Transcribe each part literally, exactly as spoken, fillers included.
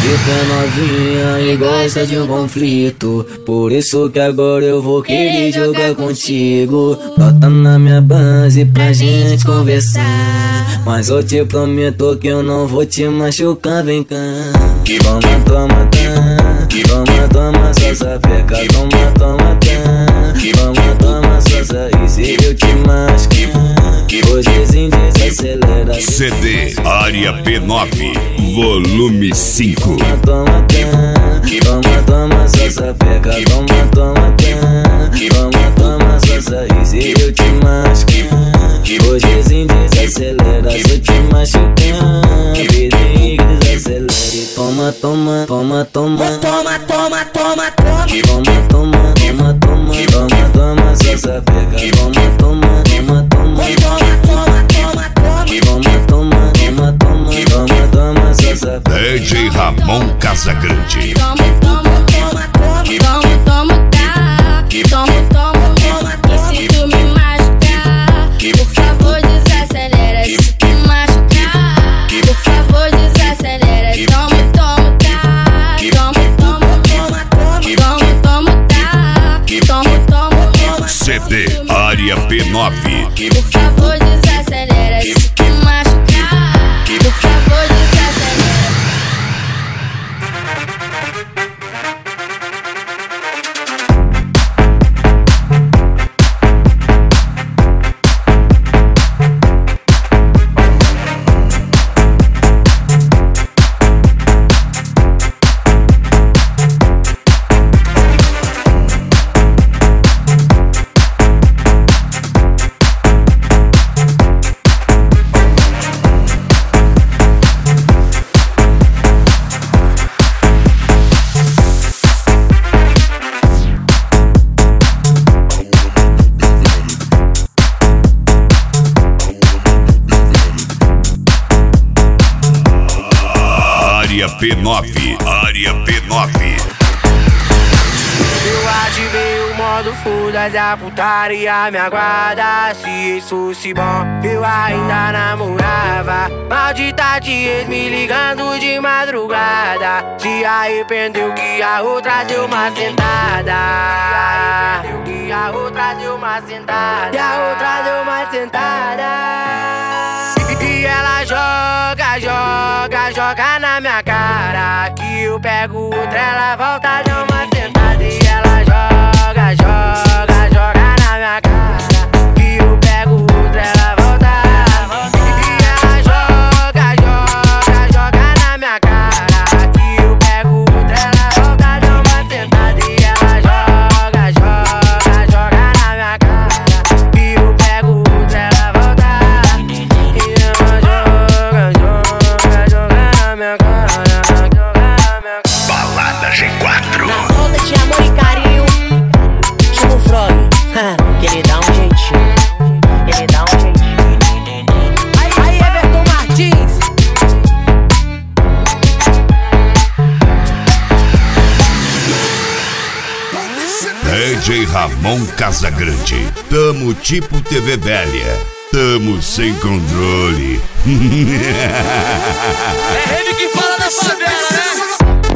Tipo é novinha e gosta de um conflito, por isso que agora eu vou querer jogar contigo. Bota na minha base pra gente conversar, mas eu te prometo que eu não vou te machucar, vem cá. Toma, toma, tá. Toma, toma, só sapeca. Toma, toma, tá. Toma, toma, só sair. Se eu te machucar, hoje desacelera. C D Área P nove, volume cinco. Toma, toma, toma, toma, só sapeca. Toma, toma, tá. Toma, toma, só sair. Se eu te machucar, hoje desacelera. Se eu te machucar, vizinho desacelera. Toma, toma, toma, toma, toma, toma, toma, toma, toma, toma, toma, toma, toma, toma, só sapeca. Toma, toma, toma, toma, toma, toma, toma, toma, toma, toma, toma, toma, toma, só sapeca. D J Ramon Casagrande. Toma, toma, toma, toma, toma, tá. Toma, toma, toma, e se tu me machucar, por favor desacelera. Se tu me machucar, por favor desacelera. Toma, toma, tá. Toma, toma, toma, toma, toma, tá. Toma, toma, toma. C D Área P nove. Por favor desacelera. Se tu me machucar, por favor desacelera. Área P nove, Área P nove. Eu ativei o modo foda-se, a putaria me aguarda. Se isso fosse bom, eu ainda namorava. Maldita de ex me ligando de madrugada. Se arrependeu que a outra deu uma sentada. Se arrependeu que a outra deu uma sentada. E a outra deu uma sentada. E ela joga, joga, joga na minha cara. Que eu pego outra, ela volta, dá uma sentada. E ela joga, joga, joga na minha cara. Que eu pego outra, ela volta. E ela joga, joga, joga na minha cara. Que eu pego outra, ela volta, dá uma sentada. E ela joga, joga, joga na minha cara. Que eu pego outra, ela volta. E ela joga, joga, joga na minha cara. Balada G quatro. Na falta de amor e carinho, chama o Frog, que ele dá um jeitinho. Ele dá um jeitinho. Aí, aí, Everton Martins. D J Ramon Casagrande. Tamo tipo T V velha. Tamo sem controle. É ele que fala da favela, né?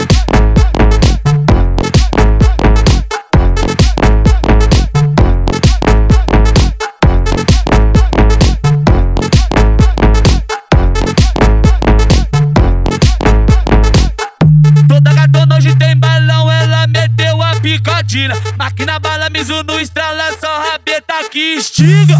Toda gatona hoje tem balão, ela meteu a picadilha. Máquina bala, Mizuno, estralação, rabeta que estiga.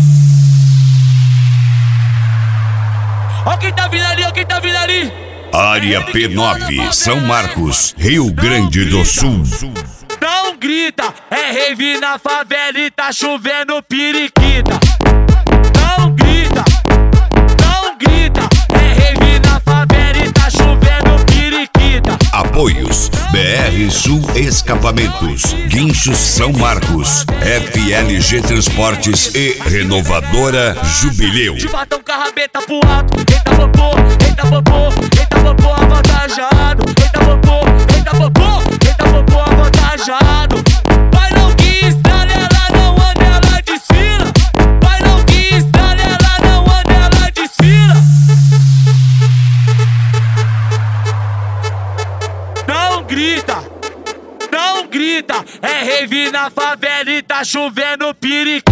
Ó quem tá vindo ali, ó quem tá vindo ali. Área P nove, São Marcos, Rio Grande do Sul. Não grita, é rave na favela e tá chovendo periquita. Não grita, não grita, é rave na favela e tá chovendo periquita. Apoios: B R Sul Escapamentos, Guinchos São Marcos, F L G Transportes e Renovadora Jubileu. Te batam com a rabeta pro alto, eita popô, eita popô, eita popô avantajado, eita popô, eita popô, eita popô avantajado. Vai não que estrala, ela não anda, ela desfila. Vai não que estrala, ela não anda, ela desfila. grita, não grita. É rave na favela e tá chovendo piriquita.